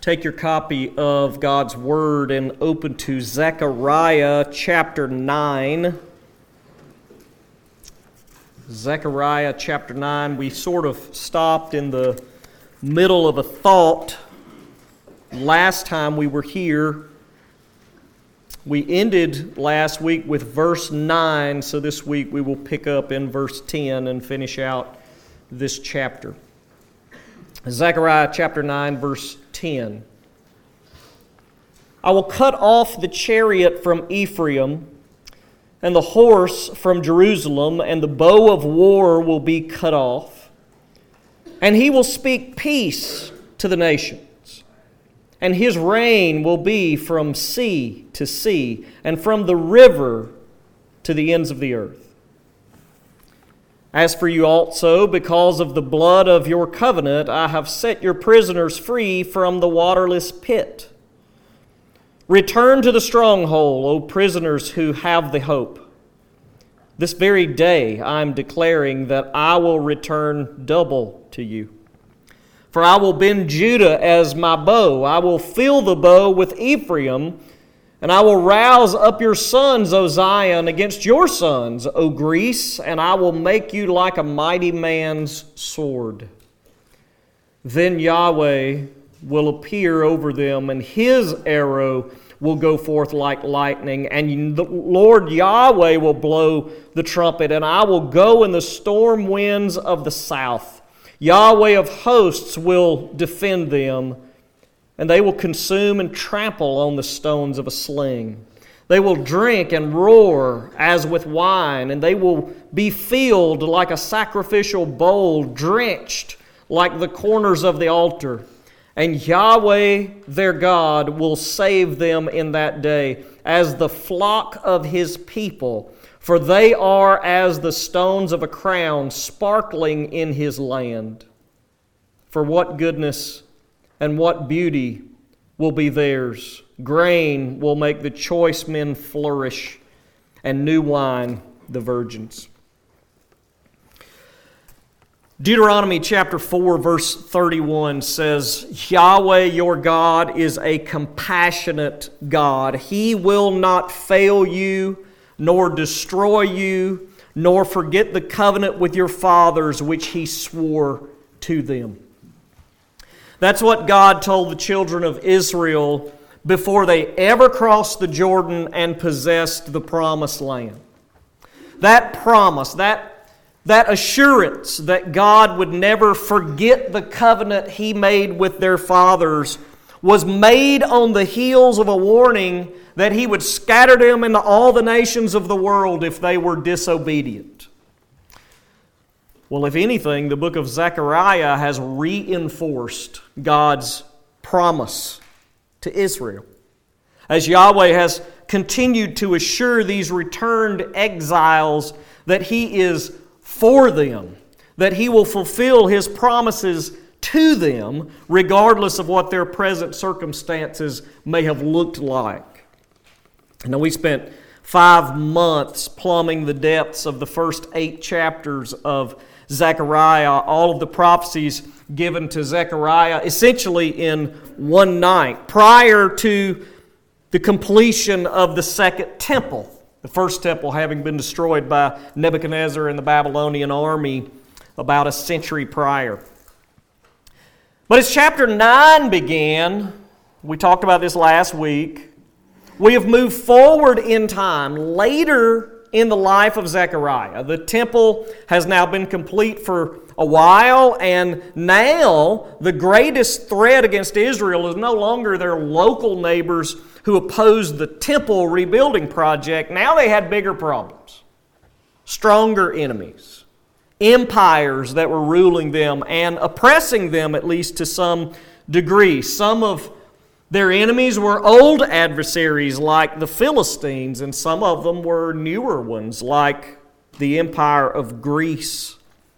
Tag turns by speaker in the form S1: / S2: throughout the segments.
S1: Take your copy of God's Word and open to Zechariah chapter 9. Zechariah chapter 9. We sort of stopped in the middle of a thought last time we were here. We ended last week with verse 9, so this week we will pick up in verse 10 and finish out this chapter. Zechariah chapter 9, verse 10. I will cut off the chariot from Ephraim, and the horse from Jerusalem, and the bow of war will be cut off. And he will speak peace to the nations. And his reign will be from sea to sea, and from the river to the ends of the earth. As for you also, because of the blood of your covenant, I have set your prisoners free from the waterless pit. Return to the stronghold, O prisoners who have the hope. This very day I am declaring that I will return double to you. For I will bend Judah as my bow. I will fill the bow with Ephraim, and I will rouse up your sons, O Zion, against your sons, O Greece, and I will make you like a mighty man's sword. Then Yahweh will appear over them, and his arrow will go forth like lightning, and the Lord Yahweh will blow the trumpet, and I will go in the storm winds of the south. Yahweh of hosts will defend them, and they will consume and trample on the stones of a sling. They will drink and roar as with wine, and they will be filled like a sacrificial bowl, drenched like the corners of the altar. And Yahweh their God will save them in that day as the flock of his people, for they are as the stones of a crown sparkling in his land. For what goodness and what beauty will be theirs. Grain will make the choice men flourish, and new wine the virgins. Deuteronomy chapter 4 verse 31 says, Yahweh your God is a compassionate God. He will not fail you, nor destroy you, nor forget the covenant with your fathers which he swore to them. That's what God told the children of Israel before they ever crossed the Jordan and possessed the promised land. That promise, that assurance that God would never forget the covenant he made with their fathers was made on the heels of a warning that he would scatter them into all the nations of the world if they were disobedient. Well, if anything, the book of Zechariah has reinforced God's promise to Israel, as Yahweh has continued to assure these returned exiles that he is for them, that he will fulfill his promises to them regardless of what their present circumstances may have looked like. Now, we spent 5 months plumbing the depths of the first 8 chapters of Zechariah, all of the prophecies given to Zechariah essentially in one night prior to the completion of the second temple. The first temple having been destroyed by Nebuchadnezzar and the Babylonian army about a century prior. But as chapter 9 began, we talked about this last week, we have moved forward in time, later in the life of Zechariah. The temple has now been complete for a while, and now the greatest threat against Israel is no longer their local neighbors who opposed the temple rebuilding project. Now they had bigger problems, stronger enemies, empires that were ruling them and oppressing them, at least to some degree. Some of their enemies were old adversaries like the Philistines, and some of them were newer ones like the Empire of Greece.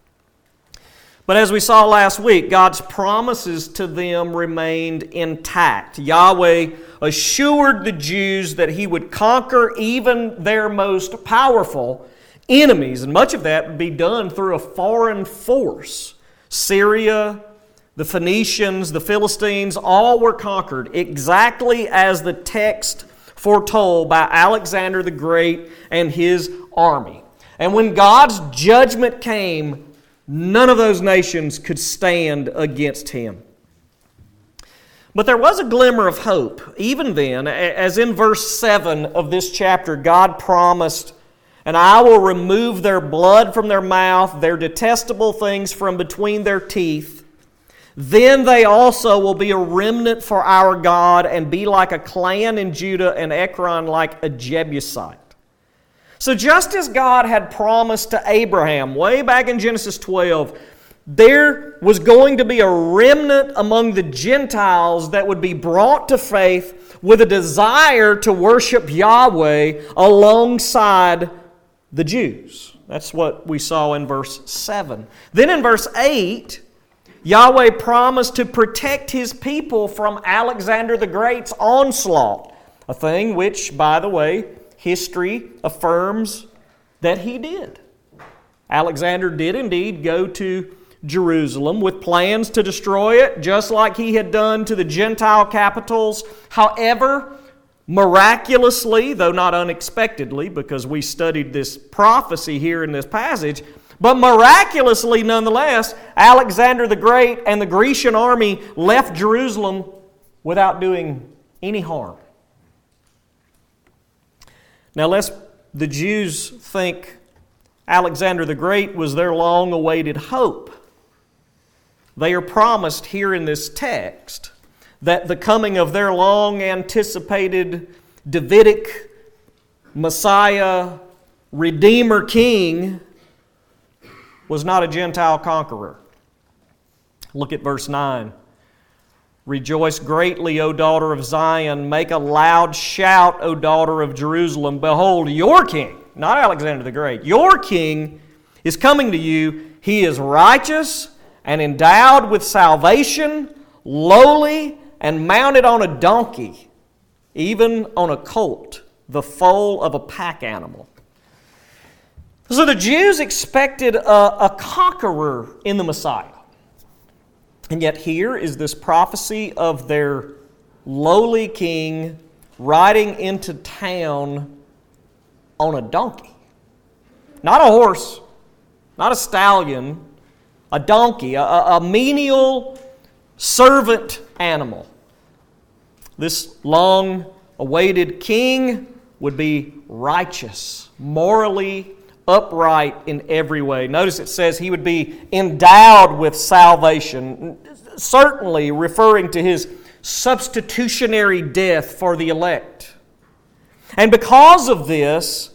S1: But as we saw last week, God's promises to them remained intact. Yahweh assured the Jews that he would conquer even their most powerful enemies, and much of that would be done through a foreign force. Syria, the Phoenicians, the Philistines, all were conquered exactly as the text foretold by Alexander the Great and his army. And when God's judgment came, none of those nations could stand against him. But there was a glimmer of hope, even then, as in verse 7 of this chapter, God promised, "And I will remove their blood from their mouth, their detestable things from between their teeth. Then they also will be a remnant for our God and be like a clan in Judah and Ekron like a Jebusite." So just as God had promised to Abraham way back in Genesis 12, there was going to be a remnant among the Gentiles that would be brought to faith with a desire to worship Yahweh alongside the Jews. That's what we saw in verse 7. Then in verse 8, Yahweh promised to protect His people from Alexander the Great's onslaught, a thing which, by the way, history affirms that he did. Alexander did indeed go to Jerusalem with plans to destroy it, just like he had done to the Gentile capitals. However, miraculously, though not unexpectedly, because we studied this prophecy here in this passage, but miraculously nonetheless, Alexander the Great and the Grecian army left Jerusalem without doing any harm. Now, lest the Jews think Alexander the Great was their long-awaited hope, they are promised here in this text that the coming of their long-anticipated Davidic Messiah, Redeemer King, was not a Gentile conqueror. Look at verse 9. "Rejoice greatly, O daughter of Zion. Make a loud shout, O daughter of Jerusalem. Behold, your king," not Alexander the Great, "your king is coming to you. He is righteous and endowed with salvation, lowly and mounted on a donkey, even on a colt, the foal of a pack animal." So the Jews expected a conqueror in the Messiah. And yet here is this prophecy of their lowly king riding into town on a donkey. Not a horse, not a stallion, a donkey, a menial servant animal. This long-awaited king would be righteous, morally upright in every way. Notice it says he would be endowed with salvation, certainly referring to his substitutionary death for the elect. And because of this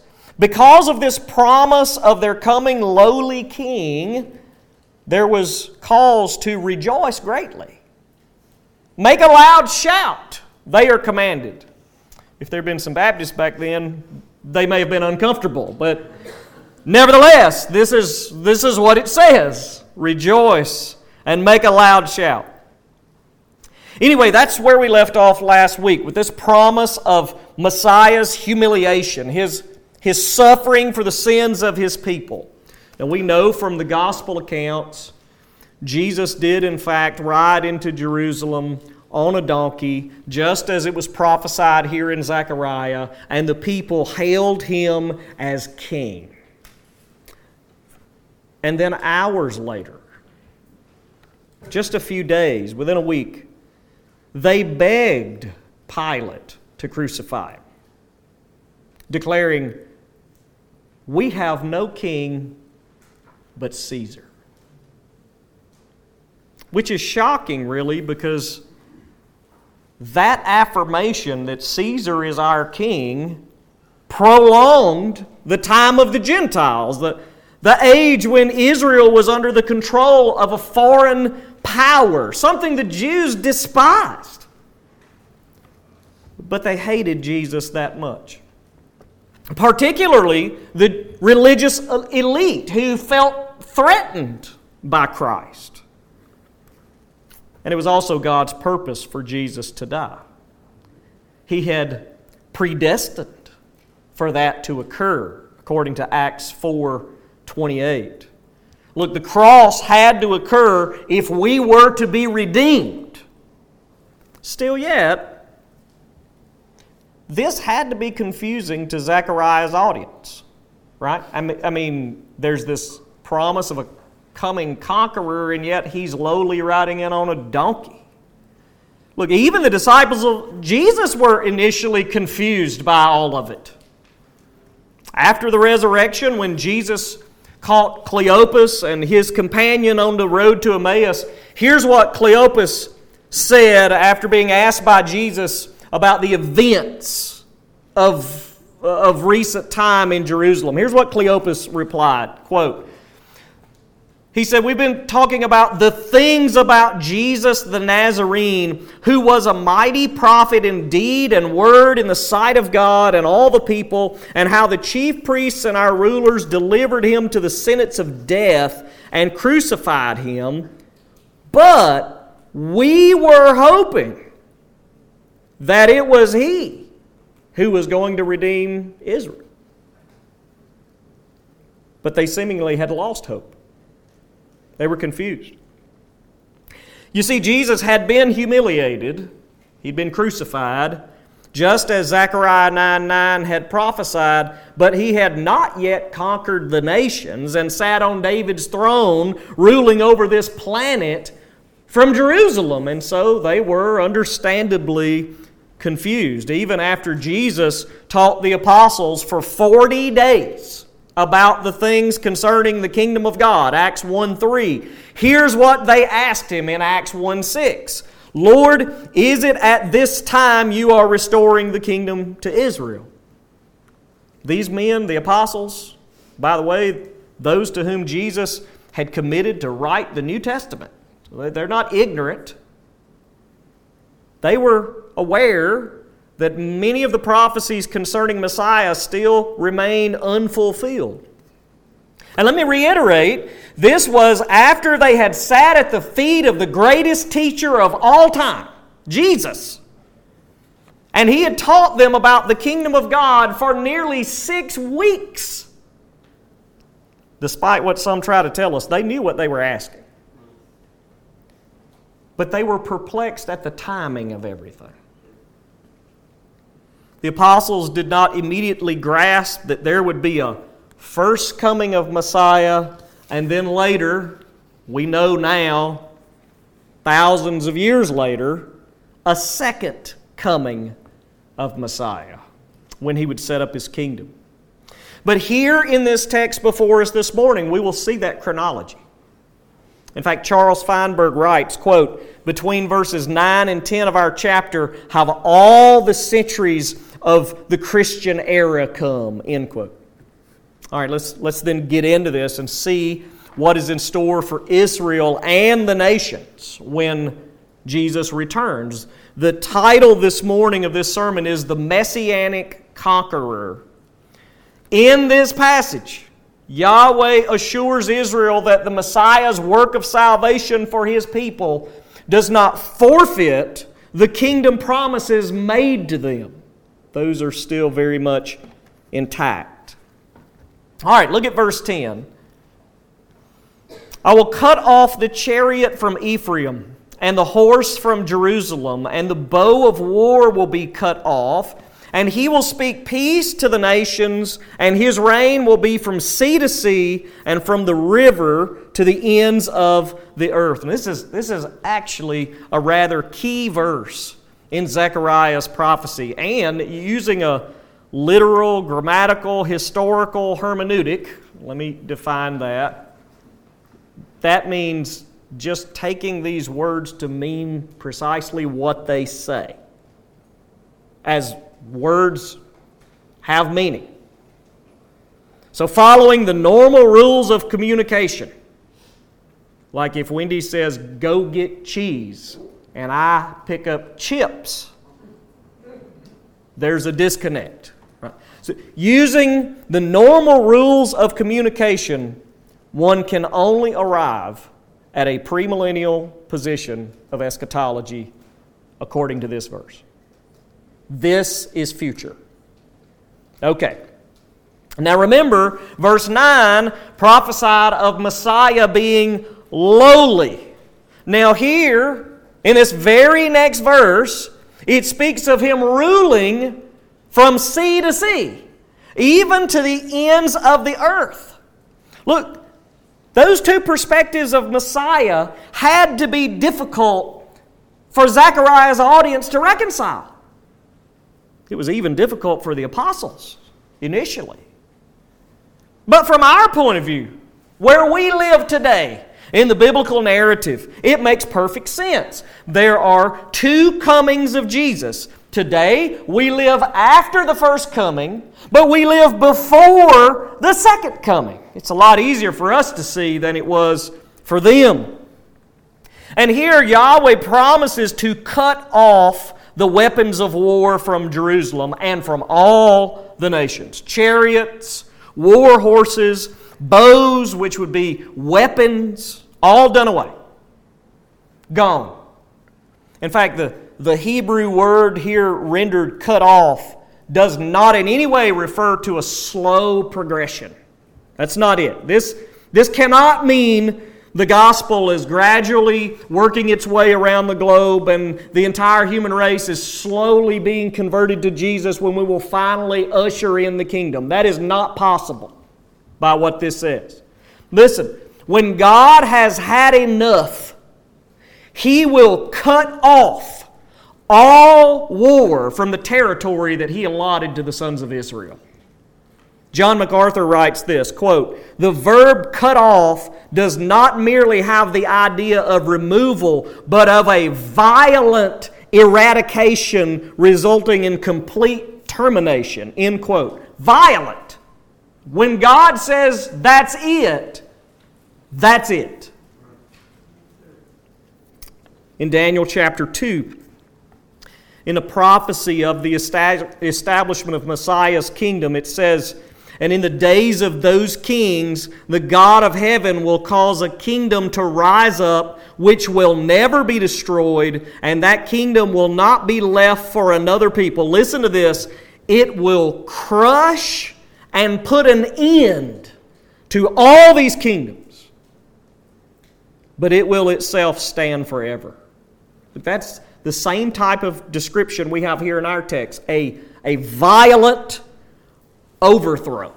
S1: promise of their coming lowly king, there was cause to rejoice greatly. Make a loud shout, they are commanded. If there had been some Baptists back then, they may have been uncomfortable, but nevertheless, this is what it says. Rejoice and make a loud shout. Anyway, that's where we left off last week, with this promise of Messiah's humiliation, his suffering for the sins of His people. Now we know from the gospel accounts, Jesus did in fact ride into Jerusalem on a donkey, just as it was prophesied here in Zechariah, and the people hailed Him as king. And then hours later, just a few days, within a week, they begged Pilate to crucify Him, declaring, "We have no king but Caesar." Which is shocking, really, because that affirmation that Caesar is our king prolonged the time of the Gentiles, the age when Israel was under the control of a foreign power, something the Jews despised. But they hated Jesus that much. Particularly the religious elite who felt threatened by Christ. And it was also God's purpose for Jesus to die. He had predestined for that to occur, according to Acts 4:28. Look, the cross had to occur if we were to be redeemed. Still yet, this had to be confusing to Zechariah's audience, right? I mean, there's this promise of a coming conqueror, and yet he's lowly riding in on a donkey. Look, even the disciples of Jesus were initially confused by all of it. After the resurrection, when Jesus caught Cleopas and his companion on the road to Emmaus, here's what Cleopas said after being asked by Jesus about the events of recent time in Jerusalem. Here's what Cleopas replied, quote, he said, "We've been talking about the things about Jesus the Nazarene, who was a mighty prophet in deed and word in the sight of God and all the people, and how the chief priests and our rulers delivered him to the sentence of death and crucified him. But we were hoping that it was he who was going to redeem Israel." But they seemingly had lost hope. They were confused. You see, Jesus had been humiliated. He'd been crucified, just as Zechariah 9:9 had prophesied, but he had not yet conquered the nations and sat on David's throne, ruling over this planet from Jerusalem. And so they were understandably confused. Even after Jesus taught the apostles for 40 days about the things concerning the kingdom of God, Acts 1:3. Here's what they asked him in Acts 1:6. "Lord, is it at this time you are restoring the kingdom to Israel?" These men, the apostles, by the way, those to whom Jesus had committed to write the New Testament. They're not ignorant. They were aware that many of the prophecies concerning Messiah still remain unfulfilled. And let me reiterate, this was after they had sat at the feet of the greatest teacher of all time, Jesus. And he had taught them about the kingdom of God for nearly 6 weeks. Despite what some try to tell us, they knew what they were asking. But they were perplexed at the timing of everything. The apostles did not immediately grasp that there would be a first coming of Messiah, and then later, we know now, thousands of years later, a second coming of Messiah when he would set up his kingdom. But here in this text before us this morning, we will see that chronology. In fact, Charles Feinberg writes, quote, "Between verses 9 and 10 of our chapter have all the centuries of the Christian era come," end quote. All right, let's then get into this and see what is in store for Israel and the nations when Jesus returns. The title this morning of this sermon is The Messianic Conqueror. In this passage, Yahweh assures Israel that the Messiah's work of salvation for His people does not forfeit the kingdom promises made to them. Those are still very much intact. All right, look at verse 10. "I will cut off the chariot from Ephraim and the horse from Jerusalem, and the bow of war will be cut off, and he will speak peace to the nations, and his reign will be from sea to sea and from the river to the ends of the earth." And this is actually a rather key verse in Zechariah's prophecy. And using a literal, grammatical, historical hermeneutic, let me define that. That means just taking these words to mean precisely what they say, as words have meaning. So following the normal rules of communication, like if Wendy says, "Go get cheese," and I pick up chips, there's a disconnect. Right? So using the normal rules of communication, one can only arrive at a premillennial position of eschatology according to this verse. This is future. Okay. Now remember, verse 9 prophesied of Messiah being lowly. Now here, in this very next verse, it speaks of Him ruling from sea to sea, even to the ends of the earth. Look, those two perspectives of Messiah had to be difficult for Zechariah's audience to reconcile. It was even difficult for the apostles initially. But from our point of view, where we live today, in the biblical narrative, it makes perfect sense. There are two comings of Jesus. Today, we live after the first coming, but we live before the second coming. It's a lot easier for us to see than it was for them. And here, Yahweh promises to cut off the weapons of war from Jerusalem and from all the nations. Chariots, war horses, bows, which would be weapons, all done away. Gone. In fact, the Hebrew word here rendered cut off does not in any way refer to a slow progression. That's not it. This cannot mean the gospel is gradually working its way around the globe and the entire human race is slowly being converted to Jesus when we will finally usher in the kingdom. That is not possible by what this says. Listen, when God has had enough, He will cut off all war from the territory that He allotted to the sons of Israel. John MacArthur writes this, quote, "The verb cut off does not merely have the idea of removal, but of a violent eradication resulting in complete termination." End quote. Violent. When God says that's it, that's it. In Daniel chapter 2, in a prophecy of the establishment of Messiah's kingdom, it says, "And in the days of those kings, the God of heaven will cause a kingdom to rise up which will never be destroyed, and that kingdom will not be left for another people." Listen to this. "It will crush and put an end to all these kingdoms, but it will itself stand forever." That's the same type of description we have here in our text, a violent overthrow.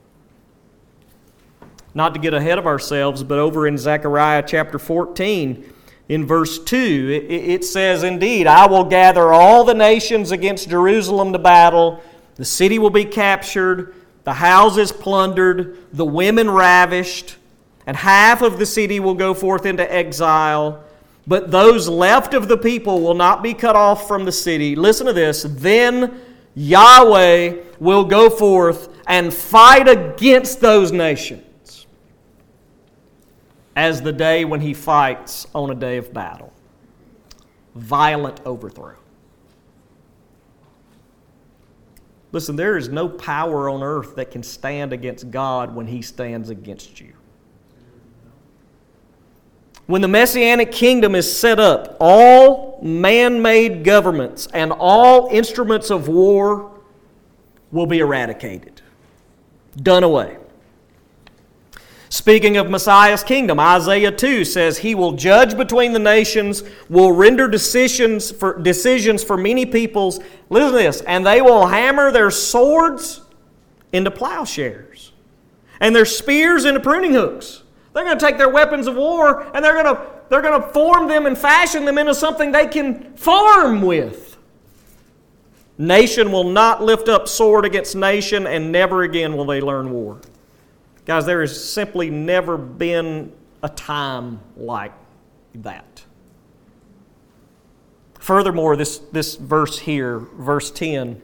S1: Not to get ahead of ourselves, but over in Zechariah chapter 14, in verse 2, it says, "Indeed, I will gather all the nations against Jerusalem to battle. The city will be captured, the houses plundered, the women ravished, and half of the city will go forth into exile. But those left of the people will not be cut off from the city." Listen to this. "Then Yahweh will go forth and fight against those nations as the day when He fights on a day of battle." Violent overthrow. Listen, there is no power on earth that can stand against God when He stands against you. When the Messianic kingdom is set up, all man-made governments and all instruments of war will be eradicated, done away. Speaking of Messiah's kingdom, Isaiah 2 says He will judge between the nations, will render decisions for many peoples. Listen to this. "And they will hammer their swords into plowshares and their spears into pruning hooks." They're going to take their weapons of war and they're going to form them and fashion them into something they can farm with. Nation will not lift up sword against nation, and never again will they learn war. Guys, there has simply never been a time like that. Furthermore, this verse here, verse 10,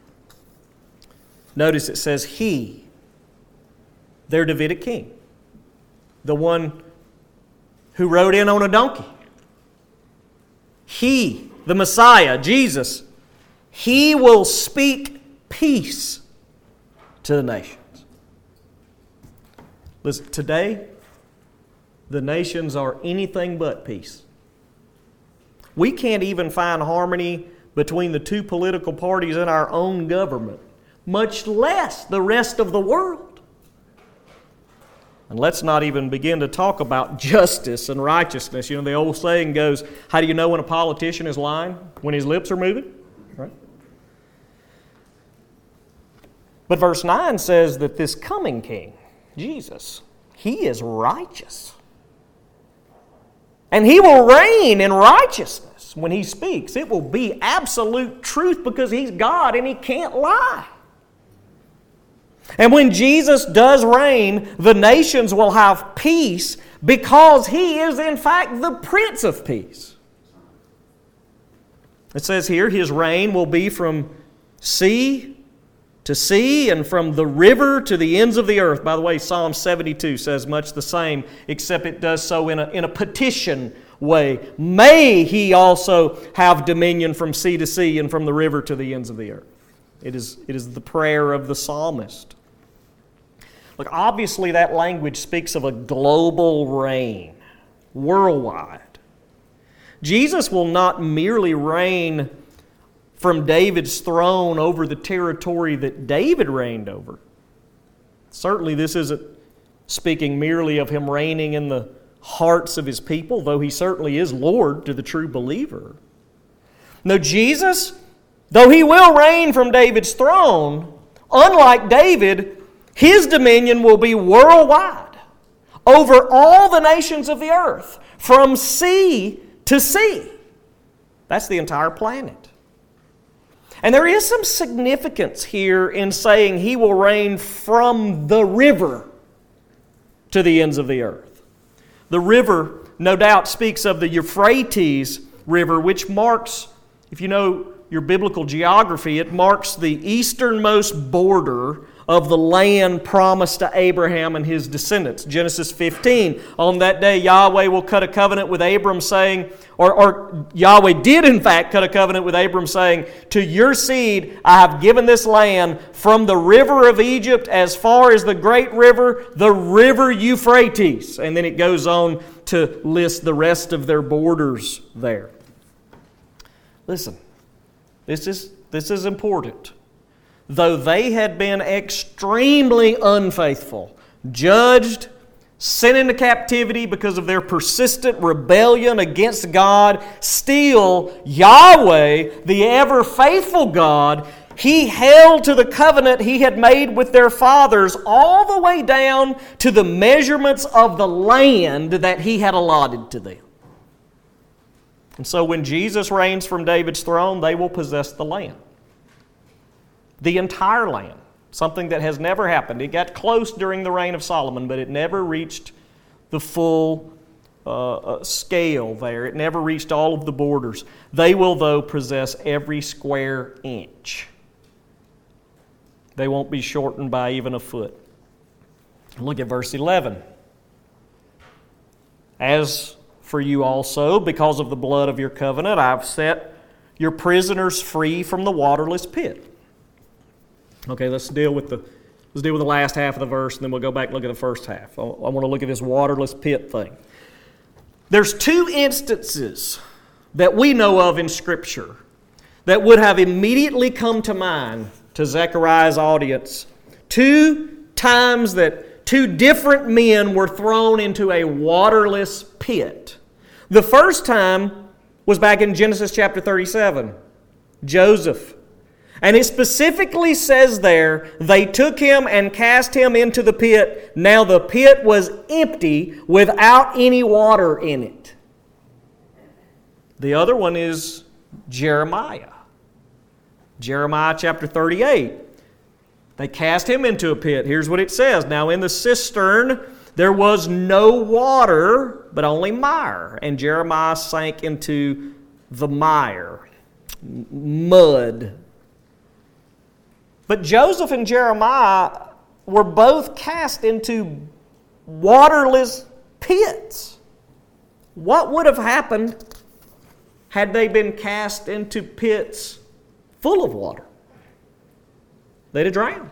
S1: notice it says, "He," their Davidic king, the one who rode in on a donkey. He, the Messiah, Jesus, He will speak peace to the nations. Listen, today, the nations are anything but peace. We can't even find harmony between the two political parties in our own government, much less the rest of the world. And let's not even begin to talk about justice and righteousness. You know, the old saying goes, how do you know when a politician is lying? When his lips are moving, right? But verse 9 says that this coming king, Jesus, he is righteous. And he will reign in righteousness when he speaks. It will be absolute truth because he's God and he can't lie. And when Jesus does reign, the nations will have peace because he is in fact the Prince of Peace. It says here, his reign will be from sea to sea and from the river to the ends of the earth. By the way, Psalm 72 says much the same, except it does so in a petition way. May he also have dominion from sea to sea and from the river to the ends of the earth. It is the prayer of the psalmist. Look, obviously that language speaks of a global reign, worldwide. Jesus will not merely reign from David's throne over the territory that David reigned over. Certainly this isn't speaking merely of him reigning in the hearts of his people, though he certainly is Lord to the true believer. No, Jesus, though he will reign from David's throne, unlike David, his dominion will be worldwide, over all the nations of the earth, from sea to sea. That's the entire planet. And there is some significance here in saying he will reign from the river to the ends of the earth. The river, no doubt, speaks of the Euphrates River, which marks, if you know your biblical geography, it marks the easternmost border of the land promised to Abraham and his descendants. Genesis 15, on that day Yahweh will cut a covenant with Abram saying, or Yahweh did in fact cut a covenant with Abram saying, to your seed I have given this land from the river of Egypt as far as the great river, the river Euphrates. And then it goes on to list the rest of their borders there. Listen, this is important. Though they had been extremely unfaithful, judged, sent into captivity because of their persistent rebellion against God, still Yahweh, the ever-faithful God, He held to the covenant He had made with their fathers all the way down to the measurements of the land that He had allotted to them. And so when Jesus reigns from David's throne, they will possess the land. The entire land, something that has never happened. It got close during the reign of Solomon, but it never reached the full scale there. It never reached all of the borders. They will, though, possess every square inch. They won't be shortened by even a foot. Look at verse 11. As for you also, because of the blood of your covenant, I've set your prisoners free from the waterless pit. Okay, let's deal with the last half of the verse, and then we'll go back and look at the first half. I want to look at this waterless pit thing. There's two instances that we know of in Scripture that would have immediately come to mind to Zechariah's audience. 2 times that 2 different men were thrown into a waterless pit. The first time was back in Genesis chapter 37. Joseph. And it specifically says there, they took him and cast him into the pit. Now the pit was empty without any water in it. The other one is Jeremiah. Jeremiah chapter 38. They cast him into a pit. Here's what it says. Now in the cistern there was no water, but only mire. And Jeremiah sank into the mire, mud. But Joseph and Jeremiah were both cast into waterless pits. What would have happened had they been cast into pits full of water? They'd have drowned.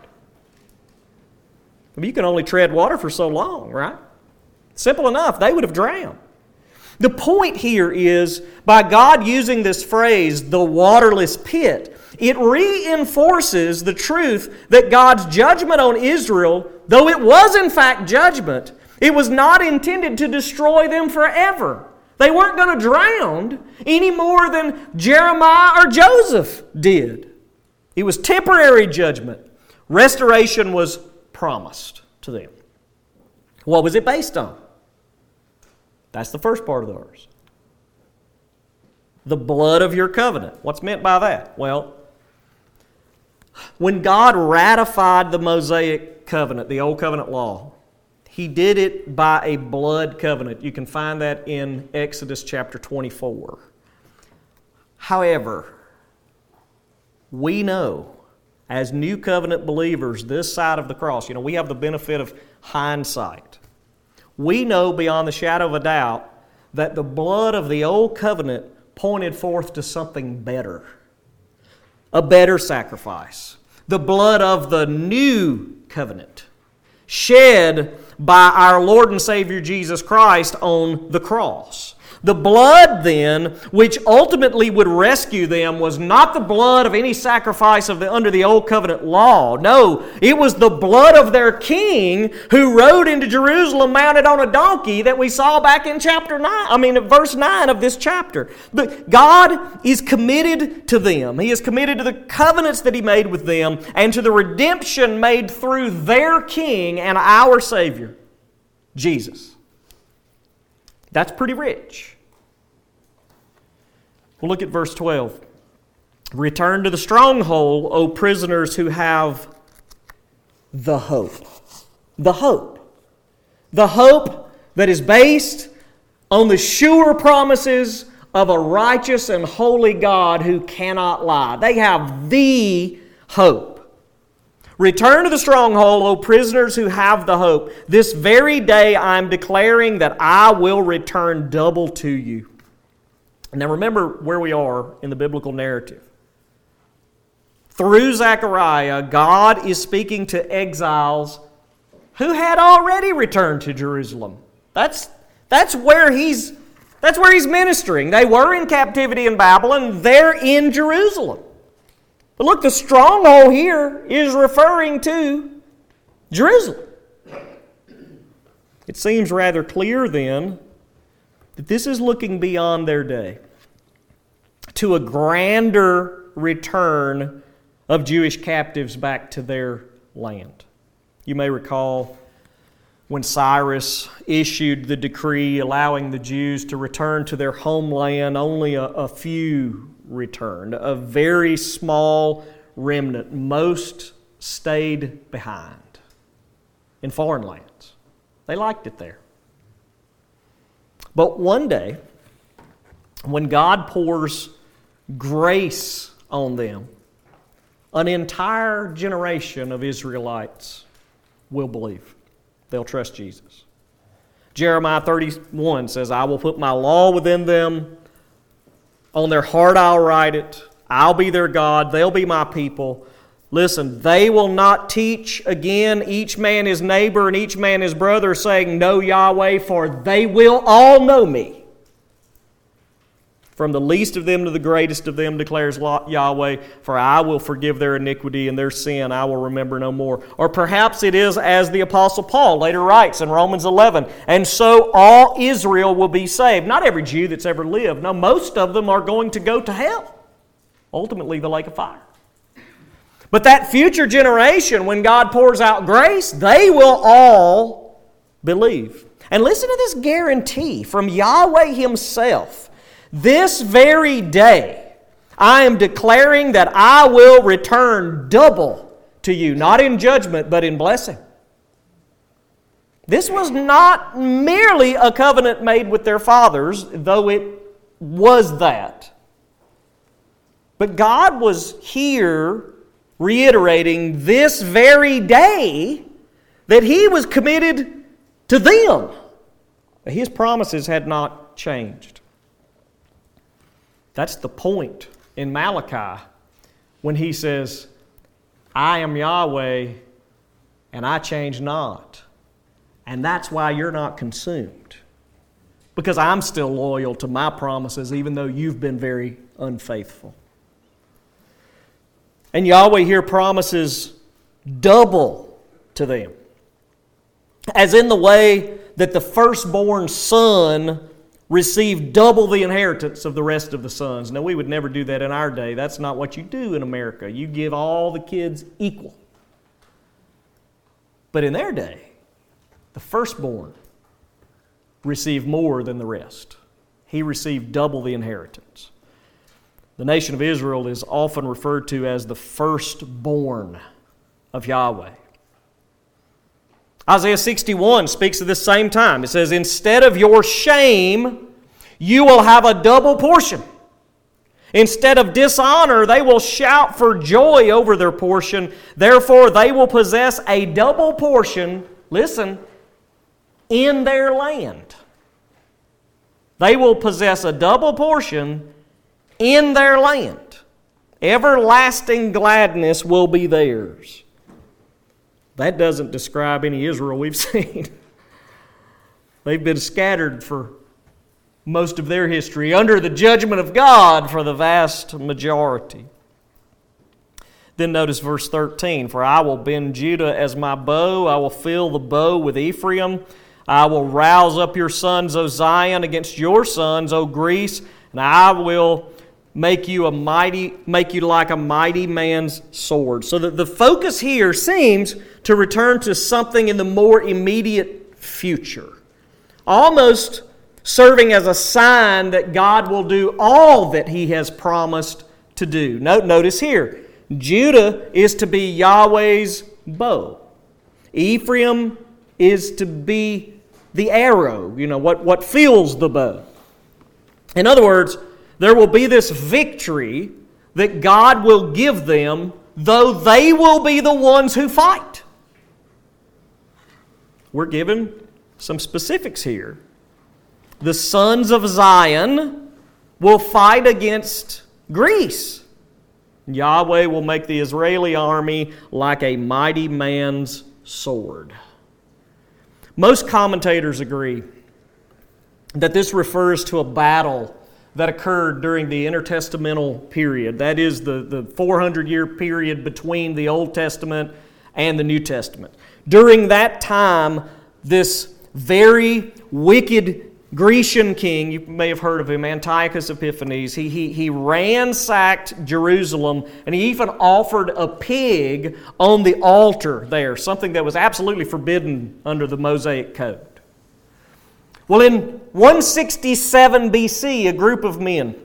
S1: I mean, you can only tread water for so long, right? Simple enough, they would have drowned. The point here is, by God using this phrase, the waterless pit, it reinforces the truth that God's judgment on Israel, though it was in fact judgment, it was not intended to destroy them forever. They weren't going to drown any more than Jeremiah or Joseph did. It was temporary judgment. Restoration was promised to them. What was it based on? That's the first part of the verse. The blood of your covenant. What's meant by that? Well, when God ratified the Mosaic covenant, the Old Covenant law, He did it by a blood covenant. You can find that in Exodus chapter 24. However, we know as New Covenant believers this side of the cross, we have the benefit of hindsight. We know beyond the shadow of a doubt that the blood of the Old Covenant pointed forth to something better, a better sacrifice. The blood of the New Covenant, shed by our Lord and Savior Jesus Christ on the cross. The blood then, which ultimately would rescue them, was not the blood of any sacrifice under the Old Covenant law. No, it was the blood of their King who rode into Jerusalem mounted on a donkey that we saw back in verse 9 of this chapter. But God is committed to them. He is committed to the covenants that He made with them and to the redemption made through their King and our Savior, Jesus. That's pretty rich. We'll look at verse 12. Return to the stronghold, O prisoners who have the hope. The hope. The hope that is based on the sure promises of a righteous and holy God who cannot lie. They have the hope. Return to the stronghold, O prisoners who have the hope. This very day I am declaring that I will return double to you. Now remember where we are in the biblical narrative. Through Zechariah, God is speaking to exiles who had already returned to Jerusalem. That's where he's ministering. They were in captivity in Babylon. They're in Jerusalem. But look, the stronghold here is referring to Jerusalem. It seems rather clear then that this is looking beyond their day to a grander return of Jewish captives back to their land. You may recall when Cyrus issued the decree allowing the Jews to return to their homeland, only a few returned, a very small remnant. Most stayed behind in foreign lands. They liked it there. But one day, when God pours grace on them, an entire generation of Israelites will believe. They'll trust Jesus. Jeremiah 31 says, I will put my law within them. On their heart I'll write it. I'll be their God. They'll be my people. Listen, they will not teach again each man his neighbor and each man his brother, saying, Know Yahweh, for they will all know me. From the least of them to the greatest of them, declares Yahweh, for I will forgive their iniquity and their sin I will remember no more. Or perhaps it is as the Apostle Paul later writes in Romans 11, and so all Israel will be saved. Not every Jew that's ever lived. No, most of them are going to go to hell. Ultimately, the lake of fire. But that future generation, when God pours out grace, they will all believe. And listen to this guarantee from Yahweh Himself. This very day, I am declaring that I will return double to you, not in judgment, but in blessing. This was not merely a covenant made with their fathers, though it was that. But God was here reiterating this very day that He was committed to them. His promises had not changed. That's the point in Malachi when He says, I am Yahweh and I change not. And that's why you're not consumed. Because I'm still loyal to my promises even though you've been very unfaithful. And Yahweh here promises double to them. As in the way that the firstborn son received double the inheritance of the rest of the sons. Now, we would never do that in our day. That's not what you do in America. You give all the kids equal. But in their day, the firstborn received more than the rest. He received double the inheritance. The nation of Israel is often referred to as the firstborn of Yahweh. Isaiah 61 speaks of this same time. It says, instead of your shame, you will have a double portion. Instead of dishonor, they will shout for joy over their portion. Therefore, they will possess a double portion, listen, in their land. They will possess a double portion in their land. Everlasting gladness will be theirs. That doesn't describe any Israel we've seen. They've been scattered for most of their history under the judgment of God for the vast majority. Then notice verse 13. For I will bend Judah as my bow. I will fill the bow with Ephraim. I will rouse up your sons, O Zion, against your sons, O Greece, and I will make you like a mighty man's sword. So the focus here seems to return to something in the more immediate future, almost serving as a sign that God will do all that He has promised to do. Notice here, Judah is to be Yahweh's bow. Ephraim is to be the arrow, what fills the bow. In other words, there will be this victory that God will give them, though they will be the ones who fight. We're given some specifics here. The sons of Zion will fight against Greece. Yahweh will make the Israeli army like a mighty man's sword. Most commentators agree that this refers to a battle that occurred during the intertestamental period. That is the 400-year period between the Old Testament and the New Testament. During that time, this very wicked Grecian king, you may have heard of him, Antiochus Epiphanes, he ransacked Jerusalem, and he even offered a pig on the altar there, something that was absolutely forbidden under the Mosaic Code. Well, in 167 BC, a group of men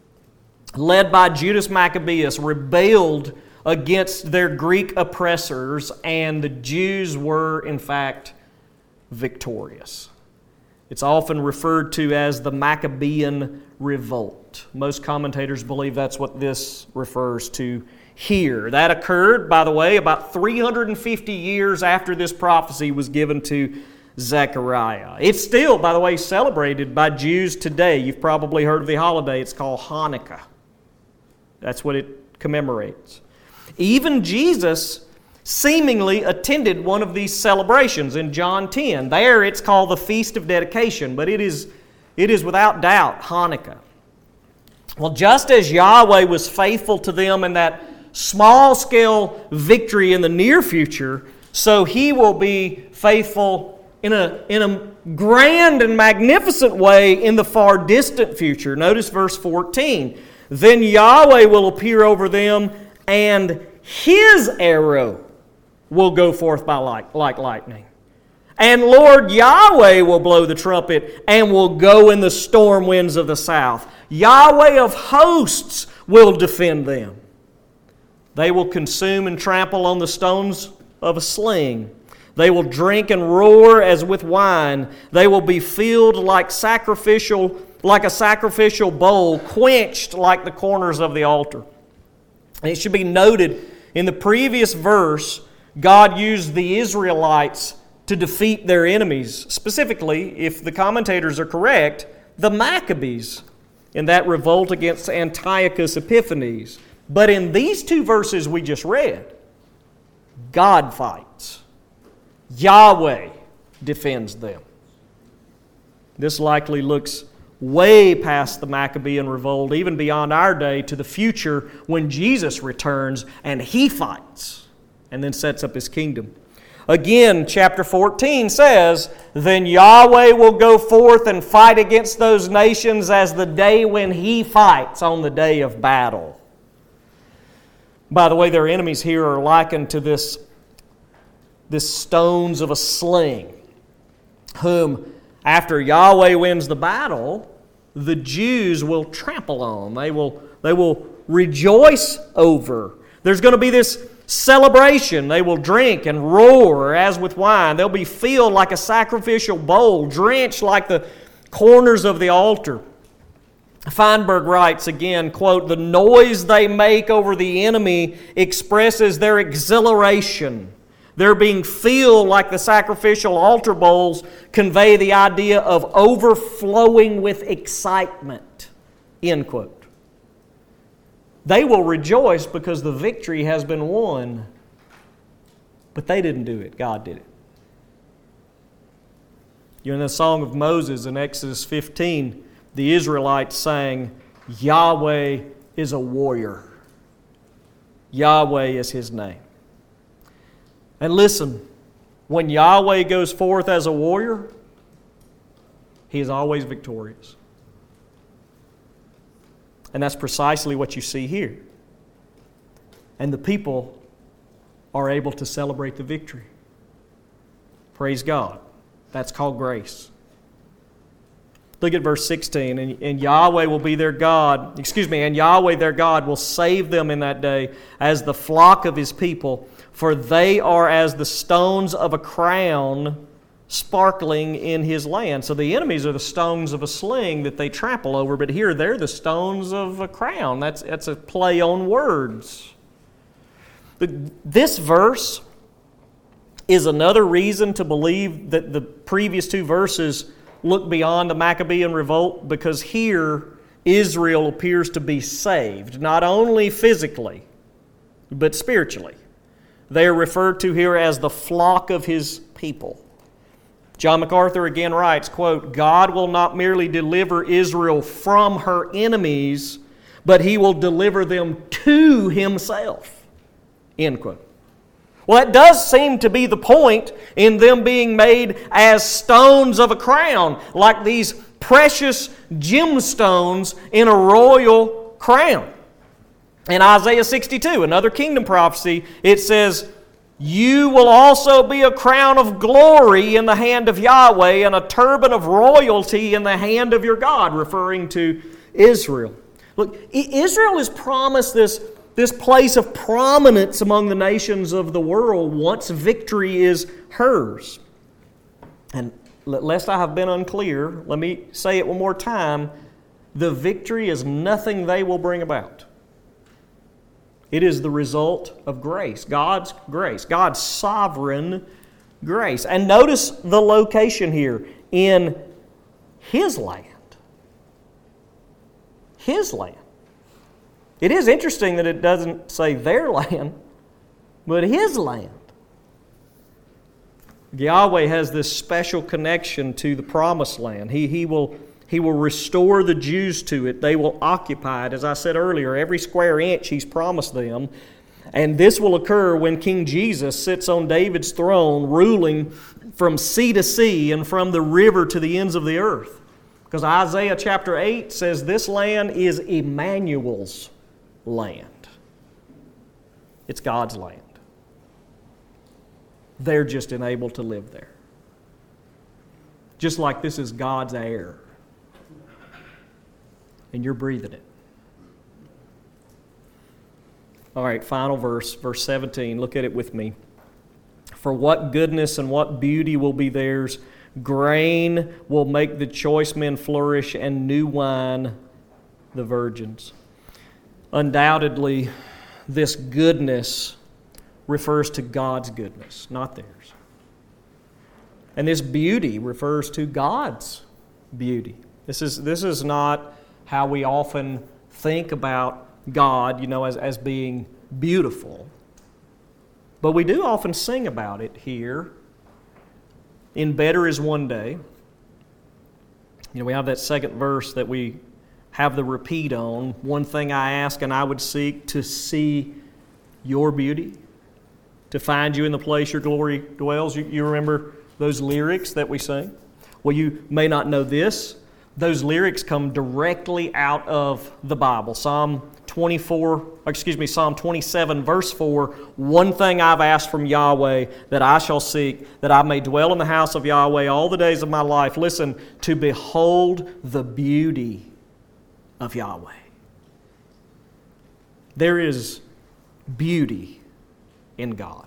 S1: led by Judas Maccabeus rebelled against their Greek oppressors, and the Jews were, in fact, victorious. It's often referred to as the Maccabean Revolt. Most commentators believe that's what this refers to here. That occurred, by the way, about 350 years after this prophecy was given to Zechariah. It's still, by the way, celebrated by Jews today. You've probably heard of the holiday. It's called Hanukkah. That's what it commemorates. Even Jesus seemingly attended one of these celebrations in John 10. There it's called the Feast of Dedication, but it is without doubt Hanukkah. Well, just as Yahweh was faithful to them in that small-scale victory in the near future, so He will be faithful in a grand and magnificent way in the far distant future. Notice verse 14. Then Yahweh will appear over them, and His arrow will go forth like lightning. And Lord Yahweh will blow the trumpet and will go in the storm winds of the south. Yahweh of hosts will defend them. They will consume and trample on the stones of a sling. They will drink and roar as with wine. They will be filled like a sacrificial bowl, quenched like the corners of the altar. And it should be noted, in the previous verse, God used the Israelites to defeat their enemies. Specifically, if the commentators are correct, the Maccabees in that revolt against Antiochus Epiphanes. But in these two verses we just read, God fights. Yahweh defends them. This likely looks way past the Maccabean revolt, even beyond our day, to the future when Jesus returns and He fights and then sets up His kingdom. Again, chapter 14 says, "Then Yahweh will go forth and fight against those nations as the day when He fights on the day of battle." By the way, their enemies here are likened to this stones of a sling, whom, after Yahweh wins the battle, the Jews will trample on. They will rejoice over. There's going to be this celebration. They will drink and roar as with wine. They'll be filled like a sacrificial bowl, drenched like the corners of the altar. Feinberg writes again, quote, "The noise they make over the enemy expresses their exhilaration. They're being filled like the sacrificial altar bowls convey the idea of overflowing with excitement." End quote. They will rejoice because the victory has been won. But they didn't do it. God did it. In the Song of Moses in Exodus 15, the Israelites sang, "Yahweh is a warrior. Yahweh is His name." And listen, when Yahweh goes forth as a warrior, He is always victorious. And that's precisely what you see here. And the people are able to celebrate the victory. Praise God. That's called grace. Look at verse 16. And Yahweh will be their God. And Yahweh their God will save them in that day as the flock of His people. For they are as the stones of a crown sparkling in His land. So the enemies are the stones of a sling that they trample over, but here they're the stones of a crown. That's a play on words. This verse is another reason to believe that the previous two verses look beyond the Maccabean revolt, because here Israel appears to be saved, not only physically, but spiritually. They are referred to here as the flock of His people. John MacArthur again writes, quote, "God will not merely deliver Israel from her enemies, but He will deliver them to Himself." End quote. Well, that does seem to be the point in them being made as stones of a crown, like these precious gemstones in a royal crown. In Isaiah 62, another kingdom prophecy, it says, "You will also be a crown of glory in the hand of Yahweh and a turban of royalty in the hand of your God," referring to Israel. Look, Israel is promised this place of prominence among the nations of the world once victory is hers. And lest I have been unclear, let me say it one more time. The victory is nothing they will bring about. It is the result of grace, God's sovereign grace. And notice the location here, in His land. His land. It is interesting that it doesn't say their land, but His land. Yahweh has this special connection to the promised land. He will restore the Jews to it. They will occupy it. As I said earlier, every square inch He's promised them. And this will occur when King Jesus sits on David's throne, ruling from sea to sea and from the river to the ends of the earth. Because Isaiah chapter 8 says this land is Emmanuel's land. It's God's land. They're just enabled to live there. Just like this is God's air. And you're breathing it. All right, final verse 17. Look at it with me. "For what goodness and what beauty will be theirs. Grain will make the choice men flourish, and new wine the virgins." Undoubtedly, this goodness refers to God's goodness, not theirs. And this beauty refers to God's beauty. This is not how we often think about God, as being beautiful. But we do often sing about it here in "Better Is One Day." We have that second verse that we have the repeat on. One thing I ask and I would seek, to see your beauty, to find you in the place your glory dwells. You remember those lyrics that we sing? Well, you may not know this. Those lyrics come directly out of the Bible. Psalm 27, verse 4, one thing I've asked from Yahweh that I shall seek, that I may dwell in the house of Yahweh all the days of my life. Listen, to behold the beauty of Yahweh. There is beauty in God.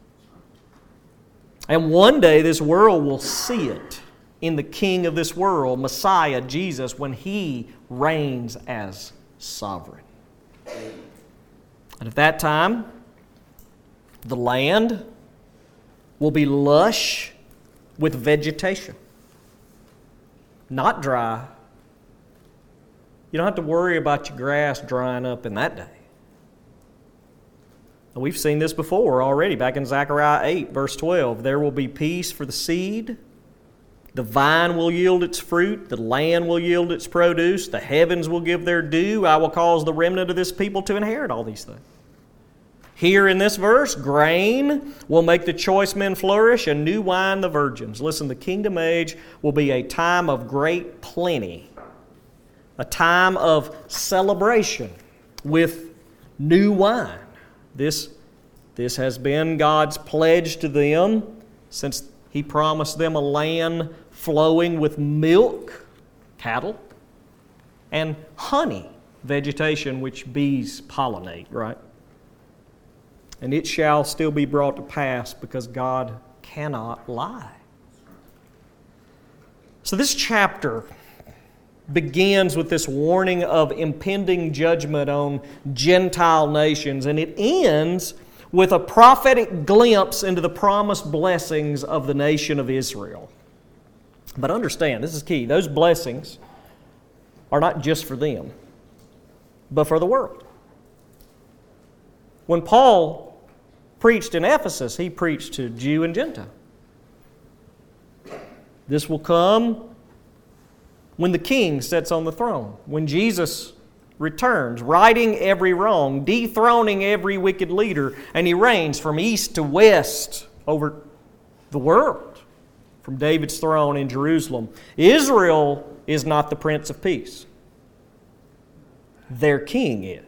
S1: And one day this world will see it in the King of this world, Messiah, Jesus, when He reigns as sovereign. And at that time, the land will be lush with vegetation, not dry. You don't have to worry about your grass drying up in that day. We've seen this before already, back in Zechariah 8, verse 12. There will be peace for the seed. The vine will yield its fruit. The land will yield its produce. The heavens will give their due. I will cause the remnant of this people to inherit all these things. Here in this verse, grain will make the choice men flourish, and new wine the virgins. Listen, the kingdom age will be a time of great plenty, a time of celebration with new wine. This has been God's pledge to them since He promised them a land flowing with milk, cattle, and honey, vegetation which bees pollinate, right? And it shall still be brought to pass because God cannot lie. So this chapter begins with this warning of impending judgment on Gentile nations, and it ends with a prophetic glimpse into the promised blessings of the nation of Israel. But understand, this is key, those blessings are not just for them, but for the world. When Paul preached in Ephesus, he preached to Jew and Gentile. This will come when the King sits on the throne, when Jesus returns, righting every wrong, dethroning every wicked leader, and He reigns from east to west over the world, from David's throne in Jerusalem. Israel is not the Prince of Peace. Their King is.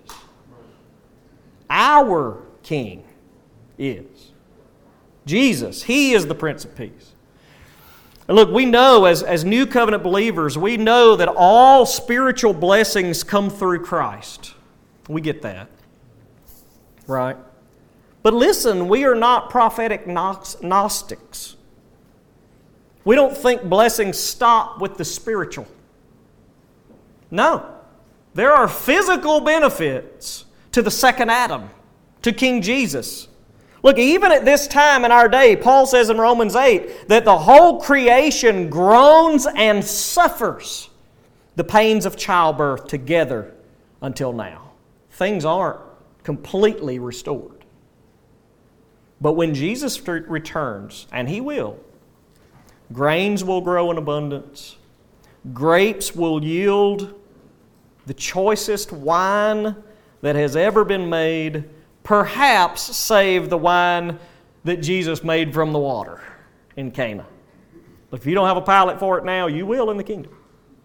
S1: Our King is. Jesus, He is the Prince of Peace. And look, we know as New Covenant believers, we know that all spiritual blessings come through Christ. We get that. Right? But listen, we are not prophetic Gnostics. We don't think blessings stop with the spiritual. No. There are physical benefits to the second Adam, to King Jesus. Look, even at this time in our day, Paul says in Romans 8 that the whole creation groans and suffers the pains of childbirth together until now. Things aren't completely restored. But when Jesus returns, and He will, grains will grow in abundance, grapes will yield the choicest wine that has ever been made, perhaps save the wine that Jesus made from the water in Cana. But if you don't have a palate for it now, you will in the kingdom.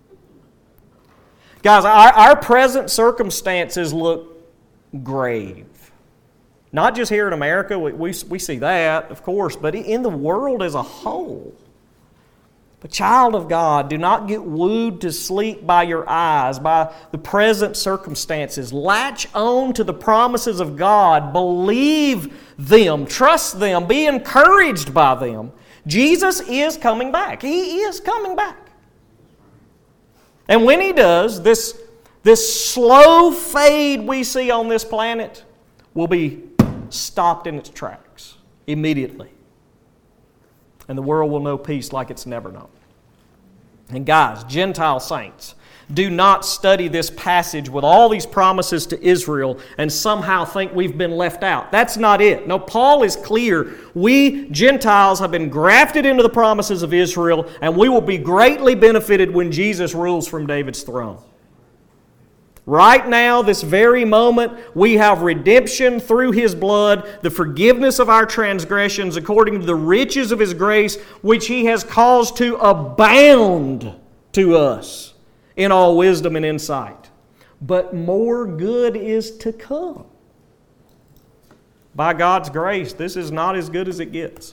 S1: Guys, our present circumstances look grave. Not just here in America, we see that, of course, but in the world as a whole. But child of God, do not get wooed to sleep by your eyes, by the present circumstances. Latch on to the promises of God. Believe them. Trust them. Be encouraged by them. Jesus is coming back. He is coming back. And when He does, this slow fade we see on this planet will be stopped in its tracks immediately. And the world will know peace like it's never known. And guys, Gentile saints, do not study this passage with all these promises to Israel and somehow think we've been left out. That's not it. No, Paul is clear. We Gentiles have been grafted into the promises of Israel, and we will be greatly benefited when Jesus rules from David's throne. Right now, this very moment, we have redemption through His blood, the forgiveness of our transgressions according to the riches of His grace, which He has caused to abound to us in all wisdom and insight. But more good is to come. By God's grace, this is not as good as it gets.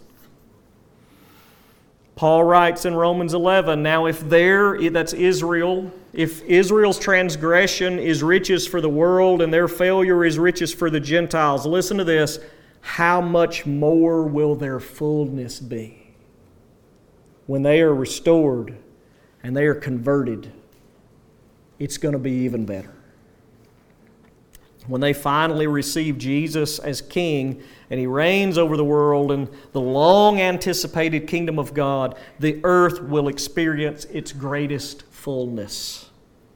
S1: Paul writes in Romans 11, now that's Israel, if Israel's transgression is riches for the world and their failure is riches for the Gentiles, listen to this, how much more will their fullness be when they are restored and they are converted? It's going to be even better. When they finally receive Jesus as King and He reigns over the world and the long-anticipated kingdom of God, the earth will experience its greatest fullness.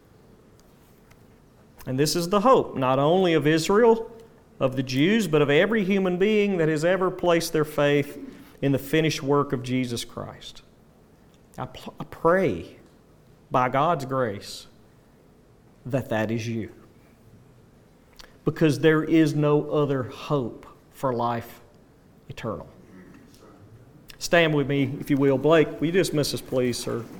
S1: And this is the hope, not only of Israel, of the Jews, but of every human being that has ever placed their faith in the finished work of Jesus Christ. I pray, by God's grace, that is you. Because there is no other hope for life eternal. Stand with me, if you will. Blake, will you dismiss us, please, sir?